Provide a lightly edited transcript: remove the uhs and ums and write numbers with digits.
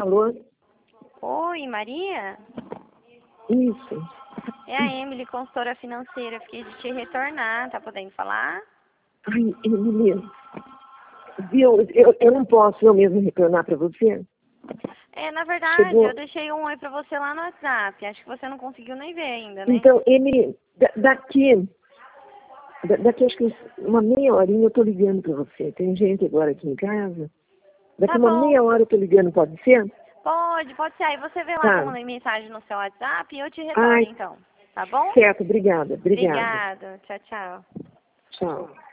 Alô? Oi, Maria? Isso. É a Emily, consultora financeira. Fiquei de te retornar. Tá podendo falar? Ai, Emily, viu, eu não posso eu mesmo retornar para você? Na verdade, Chegou. eu deixei um oi pra você lá no WhatsApp. Acho que você não conseguiu nem ver ainda, né? Então, Emily, daqui acho que uma meia horinha eu tô ligando para você. Tem gente agora aqui em casa. Daqui Tá uma bom. meia hora eu tô ligando, pode ser? Pode ser. Aí você vê lá Tá. como mensagem no seu WhatsApp e eu te retorno, Ai, então. Tá bom? certo, obrigada. Obrigada. Tchau, tchau. Tchau.